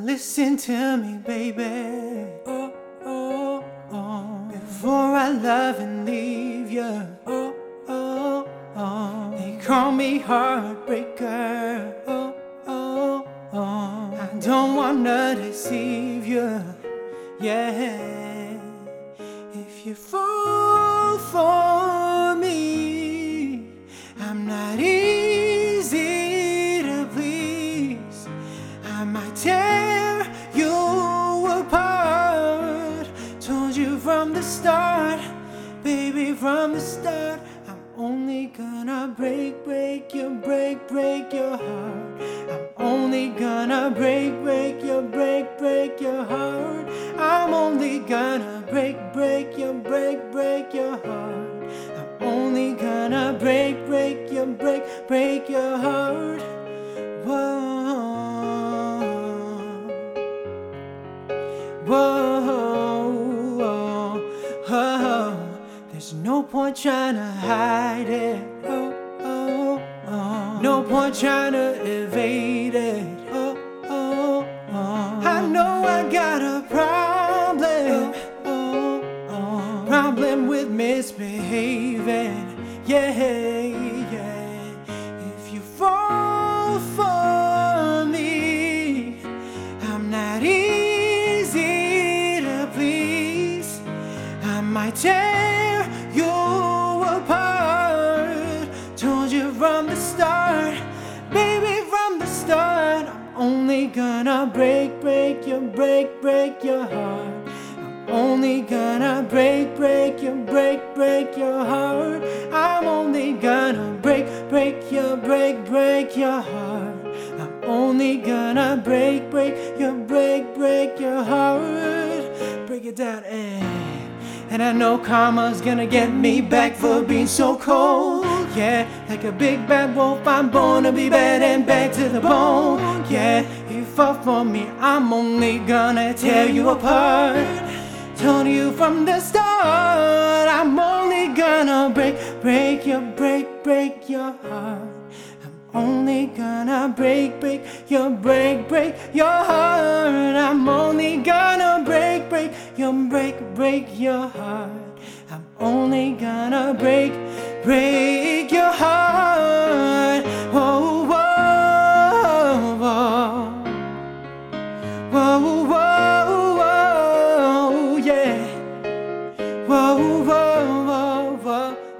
listen to me, baby. Oh, oh, oh. Before I love and leave you. Oh, oh, oh. They call me heartbreaker. Oh, oh, oh. I don't wanna deceive you. Yeah. If you fall for me, I'm not easy to please. I might tear you apart. Told you from the start, baby, from the start. I'm only gonna break your heart. I'm only gonna break your heart. I'm only gonna break your heart. I'm only gonna break your heart. Whoa, whoa, whoa, whoa. There's no point trying to hide it. Oh, oh, oh. No point trying to evade it. Oh, oh, oh. I know I got a problem. Oh, oh. Problem with misbehaving. Yeah, yeah. If you fall for me, I'm not easy to please. I might tear you apart. Told you from the start, baby, from the start. I'm only gonna break your heart. I'm only gonna break your heart. I'm only gonna break your heart. I'm only gonna break your heart. Break it down, and I know karma's gonna get me back for being so cold. Yeah, like a big bad wolf, I'm born to be bad and bad to the bone. Yeah, you fall for me, I'm only gonna tear you apart. Told you from the start, I'm only gonna break your heart. I'm only gonna break your heart. I'm only gonna break your heart. I'm only gonna break your heart. Whoa, whoa, whoa, whoa, whoa, whoa, yeah. Whoa, whoa, whoa, whoa.